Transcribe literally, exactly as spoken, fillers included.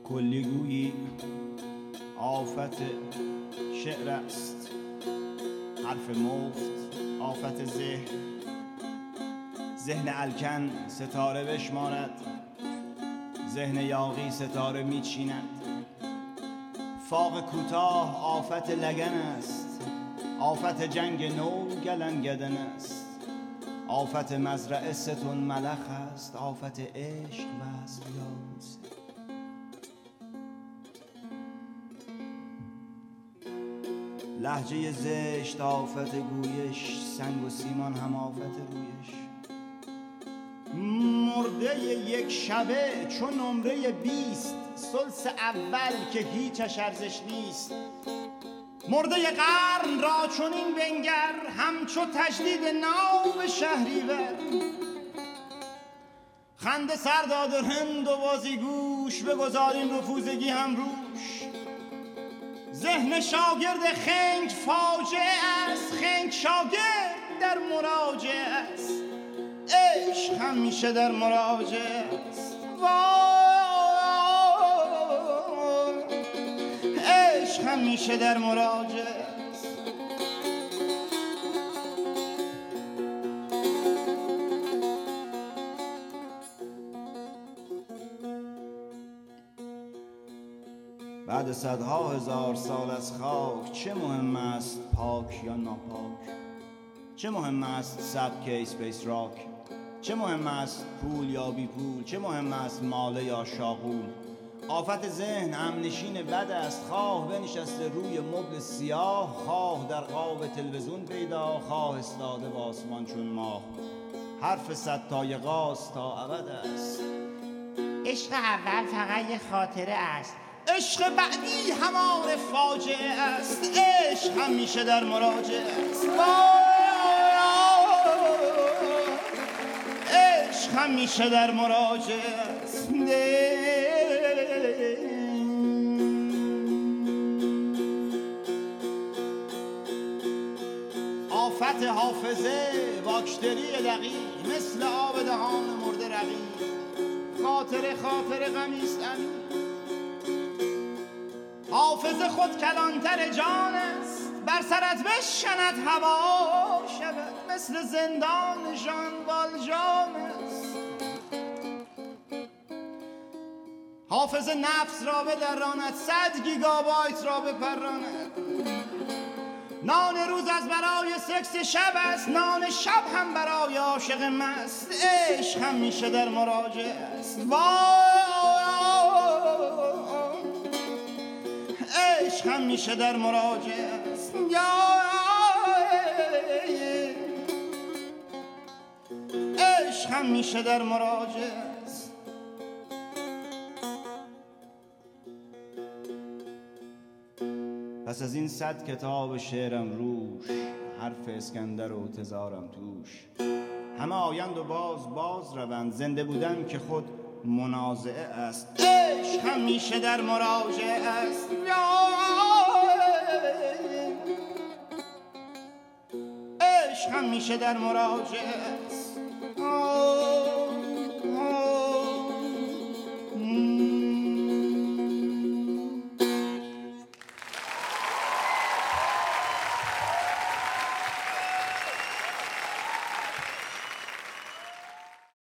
کلیگویی آفت شعر است، حرف مفت آفت ذهن، ذهن الکن ستاره بشمارد، ذهن یاغی ستاره میچیند. فاق کوتاه آفت لگن است، آفت جنگ نو گلنگدن است، آفت مزرعه ستون ملخ است، آفت عشق وصل یابوسه. لهجه زشت آفت گویش، سنگ و سیمان هم آفت رویش. مرده یک شبه چون نمره بیست، سلس اول که هیچش ارزش نیست. مرده قرن را چون این بنگر، همچو تجدید نو به شهریور. خنده سرداد و هند و بازیگوش، بگذارین رفوزگی هم روش. ذهن شاگرد خنگ فاجعه است، خنگ شاگرد در مراجعه است. عشق همیشه در مراجعه است، عشق همیشه در مراجعه است. بعد صدها هزار سال از خاک، چه مهم است پاک یا ناپاک؟ چه مهم است سبک اسپیس راک؟ چه مهم است پول یا بی پول؟ چه مهم است ماله یا شاغول؟ آفت ذهن همنشین بد است، خواه بنشسته روی مبل سیاه، خواه در قاب تلویزیون پیدا، خواه استاده با آسمان چون ماه. حرف ستای غاز تا ابد است. عشق اول فقط یه خاطره است، عشق بعدی همان فاجعه است. عشق همیشه در مراجعه است، عشق همیشه در مراجعه است. آفت حافظه باکتری دقیق، مثل آب دهان مرده رقیق. خاطره خاطره غمیست امین، حافظه خود کلانتر جان است. بر سرت بشکند هوا شود، مثل زندان ژان والژان است. حافظه نفس را بدراند، صد گیگابایت را بپراند. نان روز از برای سکس شب است، نان شب هم برای عاشق مست. عشق همیشه در مراجعه است، عشق همیشه در مراجعه است. عشق همیشه در مراجعه است. پس از این صد کتاب شعرم روش، حرف اسکندر و تزارم توش. همه آیند و باز باز روند، زنده بودن که خود منازعه است. عشق همیشه در مراجعه است، عشق همیشه در مراجعه است.